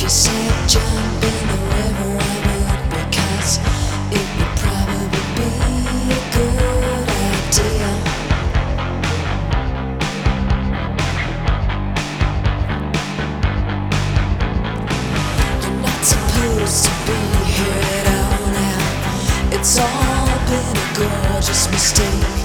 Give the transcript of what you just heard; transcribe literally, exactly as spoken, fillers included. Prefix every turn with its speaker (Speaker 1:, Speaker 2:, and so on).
Speaker 1: you said jump in the river, I would, because it would probably be a good idea. You're not supposed to be here at all now. It's all been a gorgeous mistake.